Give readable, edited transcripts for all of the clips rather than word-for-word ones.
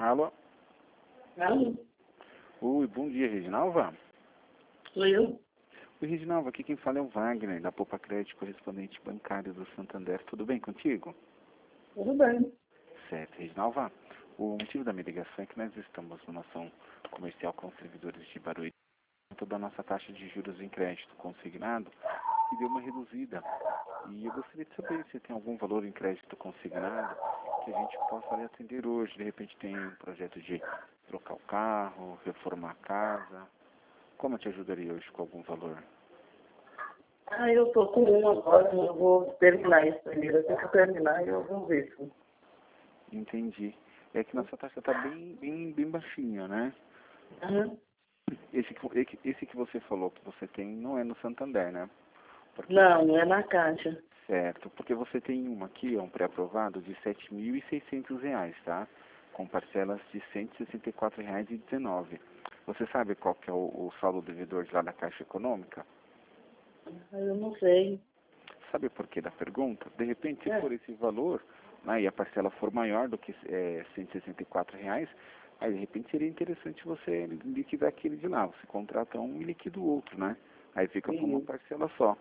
Alô? Alô? Oi, bom dia, Reginalva. Sou eu? Oi, Reginalva, aqui quem fala é o Wagner, da Poupa Crédito, correspondente bancário do Santander. Tudo bem contigo? Tudo bem. Certo, Reginalva. O motivo da minha ligação é que nós estamos numa ação comercial com os servidores de Barueri. Toda a nossa taxa de juros em crédito consignado e deu uma reduzida. E eu gostaria de saber se tem algum valor em crédito consignado que a gente possa lhe atender hoje. De repente tem um projeto de trocar o carro, reformar a casa. Como eu te ajudaria hoje com algum valor? Eu tô com um agora, eu vou terminar isso primeiro. Assim que eu terminar, eu vou ver isso. Entendi. É que nossa taxa está bem baixinha, né? Uhum. Esse que você falou que você tem não é no Santander, né? Porque, Não é na caixa. certo, porque você tem uma aqui, um pré-aprovado de R$ 7.600, tá? Com parcelas de R$ 164,19. Você sabe qual que é o saldo devedor de lá da Caixa Econômica? Eu não sei. Sabe por que da pergunta? De repente, se É. for esse valor, né, e a parcela for maior do que R$ 164, aí de repente seria interessante você liquidar aquele de lá. Você contrata um e liquida o outro, né? Aí fica com uma Uhum. parcela só.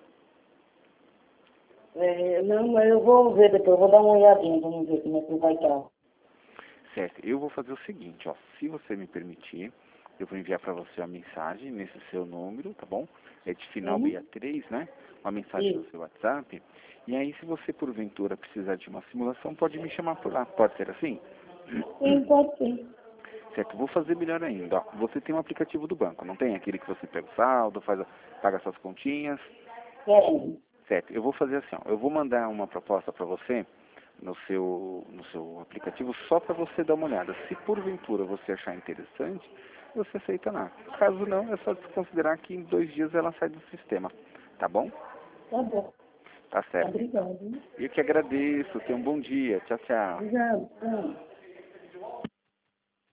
Não, mas eu vou ver depois, eu vou dar uma olhadinha, vamos ver como é que vai estar. Certo, eu vou fazer o seguinte, ó, se você me permitir, eu vou enviar para você uma mensagem nesse seu número, tá bom? É de final Uhum. 63, né? Uma mensagem no Isso. seu WhatsApp. E aí, se você porventura precisar de uma simulação, pode me chamar por lá. Pode ser assim? Sim, pode sim. Certo, vou fazer melhor ainda. Ó, você tem um aplicativo do banco, não tem? Aquele que você pega o saldo, paga suas continhas. É. Certo, eu vou fazer assim, ó, eu vou mandar uma proposta para você no seu aplicativo só para você dar uma olhada. Se porventura você achar interessante, você aceita lá. Caso não, é só considerar que em 2 dias ela sai do sistema. Tá bom? Tá bom. Tá certo. Obrigado. Eu que agradeço. Tenha um bom dia. Tchau, tchau. Obrigado. Tchau.